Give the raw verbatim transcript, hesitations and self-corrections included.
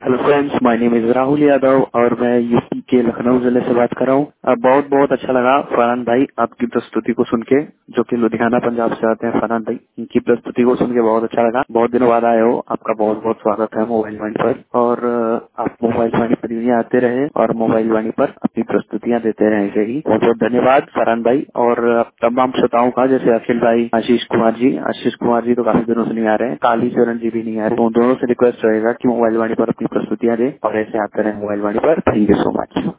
Hello friends, my name is Rahul Yadav और मैं UP के लखनऊ जिले से बात कर रहा हूँ। बहुत बहुत अच्छा लगा फरहान भाई आपकी प्रस्तुति को सुन के, जो कि लुधियाना पंजाब से आते हैं। फरहान भाई, इनकी प्रस्तुति को सुन के बहुत अच्छा लगा। बहुत दिनों बाद आए हो, आपका बहुत बहुत स्वागत है मोबाइल वाणी पर। और आप मोबाइल वाणी पर यूं ही आते रहे और मोबाइल वाणी पर अपनी प्रस्तुतियां देते रहे। ऐसे ही बहुत बहुत धन्यवाद फरहान भाई। और तमाम श्रोताओं का, जैसे अखिल भाई, आशीष कुमार जी आशीष कुमार जी तो काफी दिनों से नहीं आ रहे हैं, काली चरण जी भी नहीं आ रहे, तो दोनों से रिक्वेस्ट रहेगा कि मोबाइल वाणी पर अपनी प्रस्तुतियां दें और ऐसे आते रहे मोबाइल वाणी पर। Thank you so much.